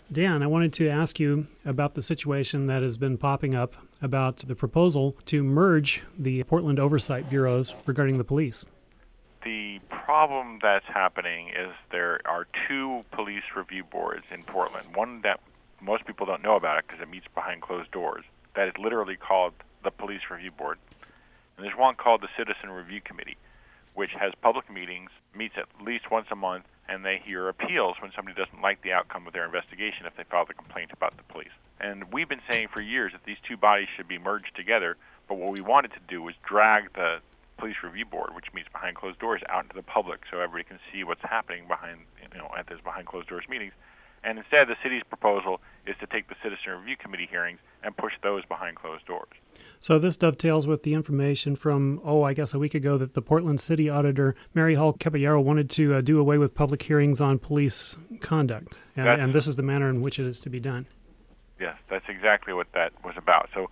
Dan, I wanted to ask you about the situation that has been popping up about the proposal to merge the Portland oversight bureaus regarding the police. The problem that's happening is there are two police review boards in Portland. One that most people don't know about it because it meets behind closed doors. That is literally called the Police Review Board. And there's one called the Citizen Review Committee, which has public meetings, meets at least once a month, and they hear appeals when somebody doesn't like the outcome of their investigation if they filed a complaint about the police. And we've been saying for years that these two bodies should be merged together, but what we wanted to do was drag the Police Review Board, which meets behind closed doors, out into the public so everybody can see what's happening at those behind closed doors meetings. And instead, the city's proposal is to take the Citizen Review Committee hearings and push those behind closed doors. So this dovetails with the information from, I guess a week ago, that the Portland City Auditor, Mary Hall Caballero, wanted to do away with public hearings on police conduct. And this is the manner in which it is to be done. Yes, that's exactly what that was about. So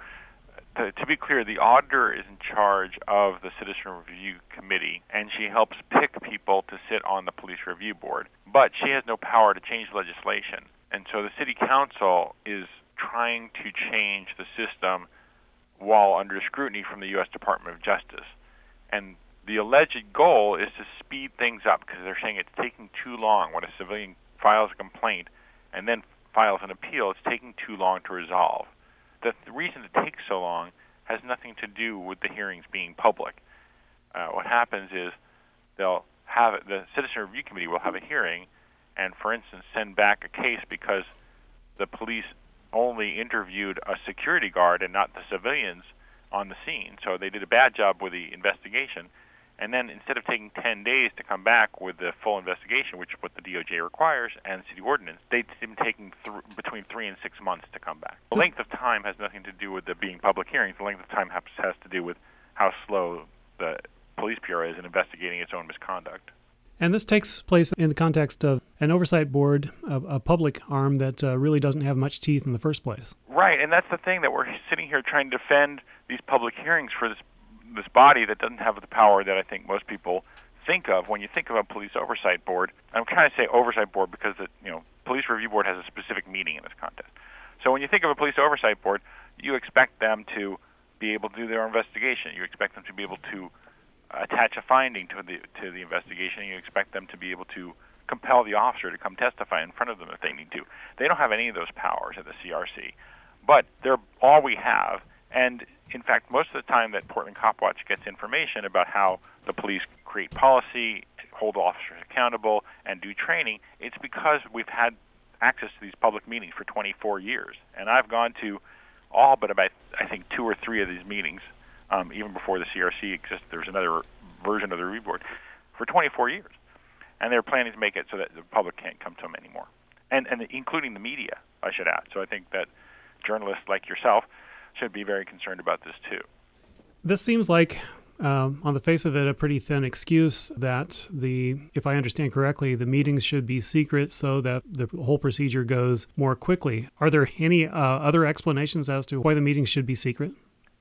to be clear, the auditor is in charge of the Citizen Review Committee, and she helps pick people to sit on the Police Review Board. But she has no power to change legislation. And so the City Council is trying to change the system while under scrutiny from the U.S. Department of Justice. And the alleged goal is to speed things up because they're saying it's taking too long. When a civilian files a complaint and then files an appeal, it's taking too long to resolve. The reason it takes so long has nothing to do with the hearings being public. What happens is the Citizen Review Committee will have a hearing and, for instance, send back a case because the police only interviewed a security guard and not the civilians on the scene. So they did a bad job with the investigation. And then instead of taking 10 days to come back with the full investigation, which is what the DOJ requires and city ordinance, they've been taking between 3 and 6 months to come back. The length of time has nothing to do with there being public hearings. The length of time has to do with how slow the police bureau is in investigating its own misconduct. And this takes place in the context of an oversight board, a public arm that really doesn't have much teeth in the first place. Right, and that's the thing, that we're sitting here trying to defend these public hearings for this body that doesn't have the power that I think most people think of when you think of a police oversight board. I'm trying to say oversight board because the police review board has a specific meaning in this context. So when you think of a police oversight board, you expect them to be able to do their investigation. You expect them to be able to attach a finding to the investigation. You expect them to be able to compel the officer to come testify in front of them if they need to. They don't have any of those powers at the CRC, but they're all we have. And in fact, most of the time that Portland Cop Watch gets information about how the police create policy, hold officers accountable, and do training, it's because we've had access to these public meetings for 24 years. And I've gone to all but about, I think, 2 or 3 of these meetings, even before the CRC existed. There's another version of the review board for 24 years. And they're planning to make it so that the public can't come to them anymore, and including the media, I should add. So I think that journalists like yourself should be very concerned about this too. This seems like, on the face of it, a pretty thin excuse that if I understand correctly, the meetings should be secret so that the whole procedure goes more quickly. Are there any other explanations as to why the meetings should be secret?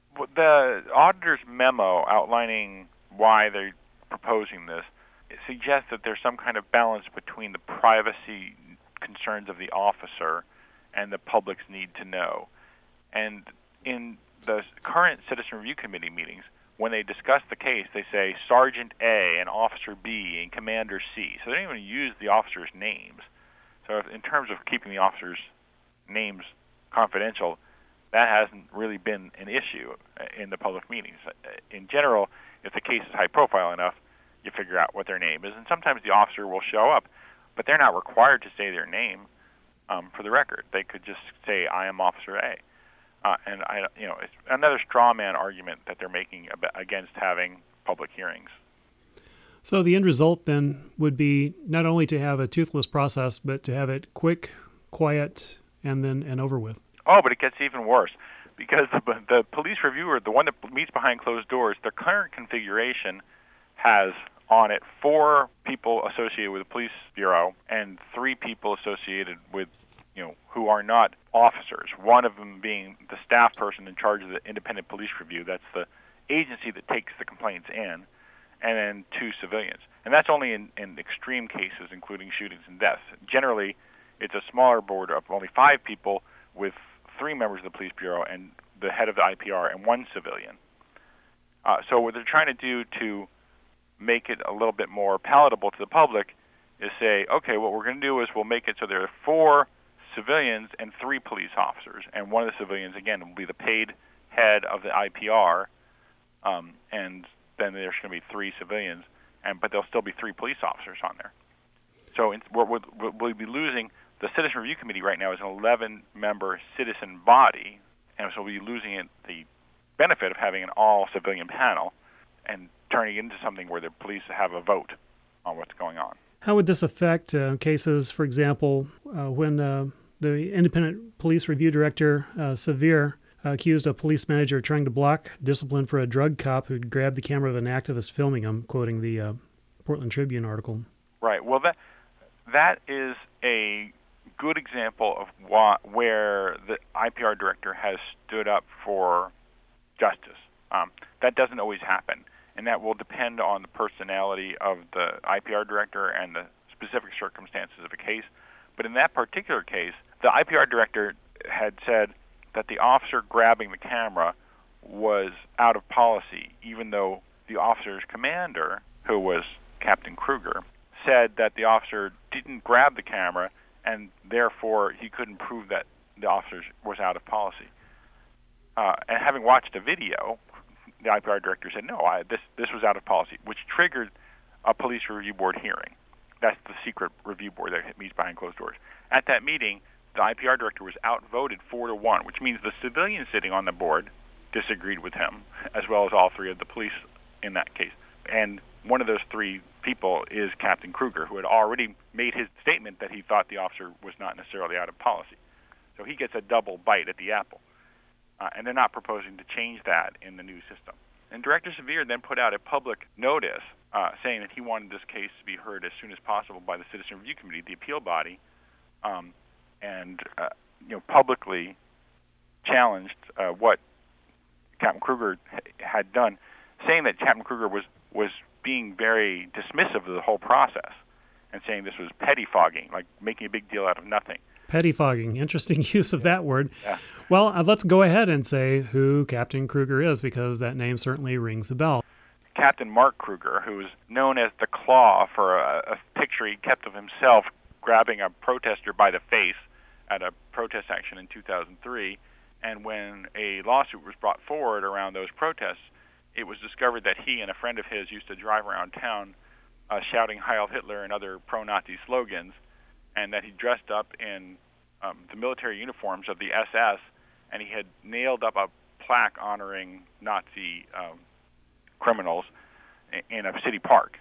The auditor's memo outlining why they're proposing this suggests that there's some kind of balance between the privacy concerns of the officer and the public's need to know. And in the current Citizen Review Committee meetings, when they discuss the case, they say Sergeant A and Officer B and Commander C. So they don't even use the officers' names. So in terms of keeping the officers' names confidential, that hasn't really been an issue in the public meetings. In general, if the case is high profile enough, you figure out what their name is. And sometimes the officer will show up, but they're not required to say their name for the record. They could just say, I am Officer A. And it's another straw man argument that they're making against having public hearings. So the end result then would be not only to have a toothless process, but to have it quick, quiet, and over with. Oh, but it gets even worse because the police reviewer, the one that meets behind closed doors, their current configuration has on it 4 people associated with the police bureau and 3 people associated with who are not officers, one of them being the staff person in charge of the independent police review. That's the agency that takes the complaints in, and then 2 civilians. And that's only in extreme cases, including shootings and deaths. Generally, It's a smaller board of only 5 people with 3 members of the police bureau and the head of the IPR and 1 civilian. So what they're trying to do to make it a little bit more palatable to the public is say, okay, what we're going to do is we'll make it so there are 4 civilians and 3 police officers, and one of the civilians, again, will be the paid head of the IPR, and then there's going to be 3 civilians, but there'll still be 3 police officers on there. So we'll be losing. The Citizen Review Committee right now is an 11-member citizen body, and so we'll be losing the benefit of having an all-civilian panel and turning it into something where the police have a vote on what's going on. How would this affect cases, for example, when the independent police review director, Sevier, accused a police manager of trying to block discipline for a drug cop who'd grabbed the camera of an activist filming him, quoting the Portland Tribune article? Right. Well, that is a good example of where the IPR director has stood up for justice. That doesn't always happen, and that will depend on the personality of the IPR director and the specific circumstances of a case. But in that particular case, the IPR director had said that the officer grabbing the camera was out of policy, even though the officer's commander, who was Captain Kruger, said that the officer didn't grab the camera, and therefore he couldn't prove that the officer was out of policy. And having watched a video, the IPR director said, no, this was out of policy, which triggered a police review board hearing. That's the secret review board that meets behind closed doors. At that meeting, the IPR director was outvoted 4-1, which means the civilian sitting on the board disagreed with him, as well as all 3 of the police in that case. And one of those 3 people is Captain Kruger, who had already made his statement that he thought the officer was not necessarily out of policy. So he gets a double bite at the apple. And they're not proposing to change that in the new system. And Director Sevier then put out a public notice saying that he wanted this case to be heard as soon as possible by the Citizen Review Committee, the appeal body, and publicly challenged what Captain Kruger had done, saying that Captain Kruger was being very dismissive of the whole process and saying this was pettifogging, like making a big deal out of nothing. Pettifogging, interesting use of that word. Yeah. Well, let's go ahead and say who Captain Kruger is, because that name certainly rings a bell. Captain Mark Kruger, who is known as the Claw for a picture he kept of himself grabbing a protester by the face at a protest action in 2003. And when a lawsuit was brought forward around those protests, it was discovered that he and a friend of his used to drive around town shouting Heil Hitler and other pro-Nazi slogans, and that he dressed up in the military uniforms of the SS, and he had nailed up a plaque honoring Nazi criminals in a city park,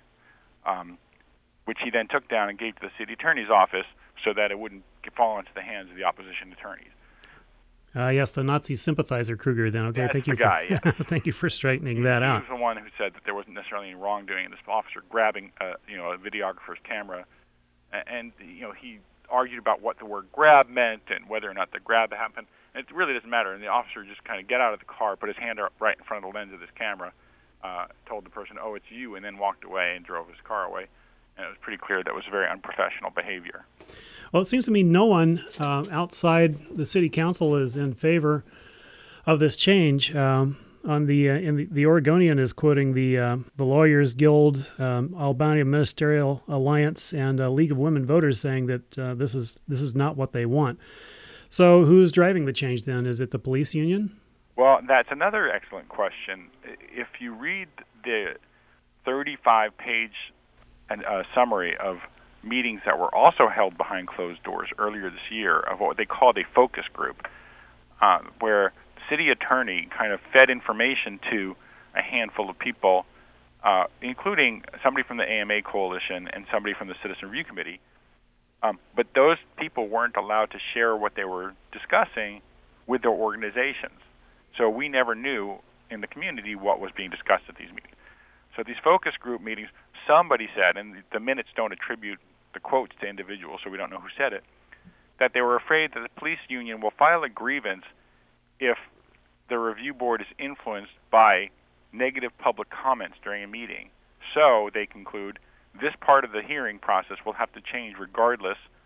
which he then took down and gave to the city attorney's office so that it wouldn't fall into the hands of the opposition attorneys. Yes, the Nazi sympathizer Kruger then. Okay, That's thank you the guy, for thank you for straightening that out. He was the one who said that there wasn't necessarily any wrongdoing in this officer grabbing a videographer's camera, and he argued about what the word grab meant and whether or not the grab happened. And it really doesn't matter. And the officer just kind of got out of the car, put his hand up right in front of the lens of this camera, told the person, "Oh, it's you," and then walked away and drove his car away. And it was pretty clear that was very unprofessional behavior. Well, it seems to me no one outside the city council is in favor of this change. The Oregonian is quoting the Lawyers Guild, Albania Ministerial Alliance, and League of Women Voters, saying that this is not what they want. So, who's driving the change then? Is it the police union? Well, that's another excellent question. If you read the 35-page summary of meetings that were also held behind closed doors earlier this year of what they called a focus group, where the city attorney kind of fed information to a handful of people, including somebody from the AMA Coalition and somebody from the Citizen Review Committee. But those people weren't allowed to share what they were discussing with their organizations. So we never knew in the community what was being discussed at these meetings. So these focus group meetings, somebody said, and the minutes don't attribute the quotes to individuals, so we don't know who said it, that they were afraid that the police union will file a grievance if the review board is influenced by negative public comments during a meeting. So they conclude this part of the hearing process will have to change regardless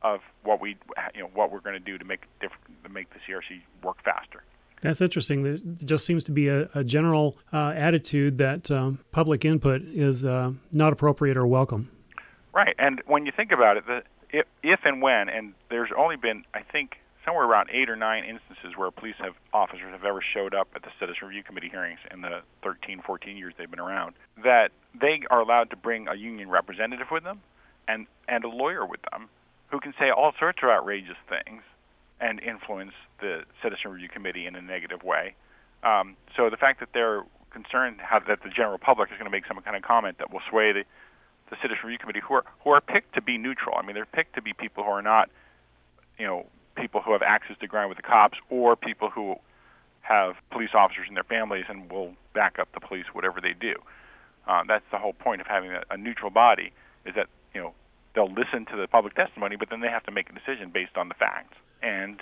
of what we're going to do to make the CRC work faster. That's interesting. There just seems to be a general attitude that public input is not appropriate or welcome. Right, and when you think about it, if and when, and there's only been, I think, somewhere around 8 or 9 instances where officers have ever showed up at the Citizen Review Committee hearings in the 13, 14 years they've been around, that they are allowed to bring a union representative with them and a lawyer with them who can say all sorts of outrageous things and influence the Citizen Review Committee in a negative way. So the fact that they're concerned that the general public is going to make some kind of comment that will sway the Citizen Review Committee, who are picked to be neutral. I mean, they're picked to be people who are not, people who have access to ground with the cops, or people who have police officers in their families and will back up the police whatever they do. That's the whole point of having a neutral body, is that they'll listen to the public testimony, but then they have to make a decision based on the facts. And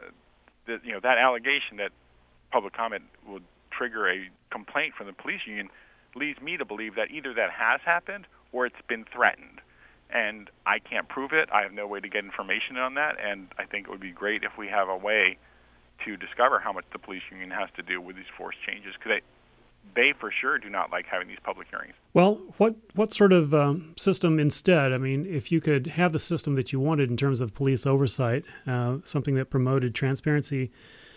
that allegation that public comment will trigger a complaint from the police union leads me to believe that either that has happened or it's been threatened. And I can't prove it. I have no way to get information on that, and I think it would be great if we have a way to discover how much the police union has to do with these force changes, because they for sure do not like having these public hearings. Well, what sort of system instead? I mean, if you could have the system that you wanted in terms of police oversight, something that promoted transparency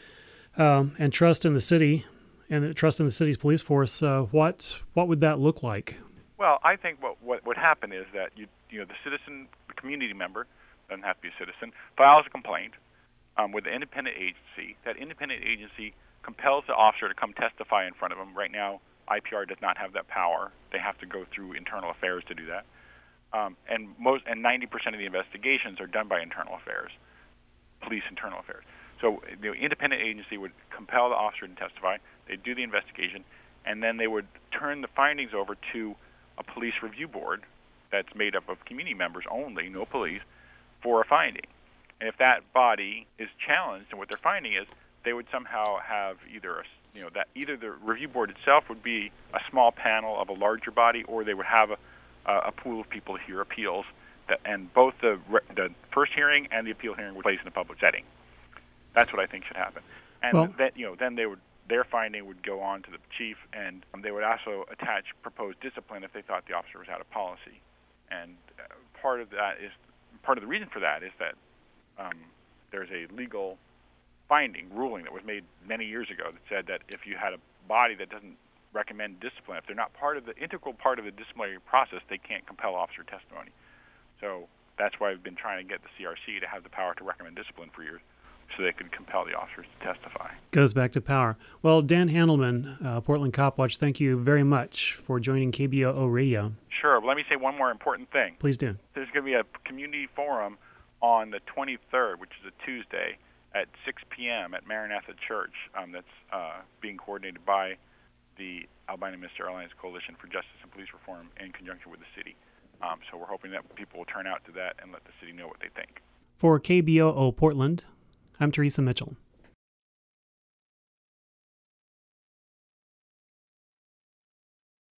and trust in the city and trust in the city's police force, what would that look like? Well, I think what would happen is that the community member, doesn't have to be a citizen, files a complaint with an independent agency. That independent agency compels the officer to come testify in front of them. Right now, IPR does not have that power. They have to go through internal affairs to do that. And 90% of the investigations are done by internal affairs, police internal affairs. So the independent agency would compel the officer to testify. They'd do the investigation, and then they would turn the findings over to a police review board that's made up of community members only, no police, for a finding. And if that body is challenged and what their finding is, they would somehow have either the review board itself would be a small panel of a larger body, or they would have a pool of people to hear appeals, and both the first hearing and the appeal hearing would take place in a public setting. That's what I think should happen. And then their finding would go on to the chief, and they would also attach proposed discipline if they thought the officer was out of policy. And part of the reason for that is that there's a legal ruling that was made many years ago that said that if you had a body that doesn't recommend discipline, if they're not integral part of the disciplinary process, they can't compel officer testimony. So that's why I've been trying to get the CRC to have the power to recommend discipline for years, so they could compel the officers to testify. Goes back to power. Well, Dan Handelman, Portland Cop Watch, thank you very much for joining KBOO Radio. Sure. But let me say one more important thing. Please do. There's going to be a community forum on the 23rd, which is a Tuesday, at 6 p.m. at Maranatha Church. That's being coordinated by the Albina Mista Alliance Coalition for Justice and Police Reform in conjunction with the city. So we're hoping that people will turn out to that and let the city know what they think. For KBOO Portland, I'm Teresa Mitchell.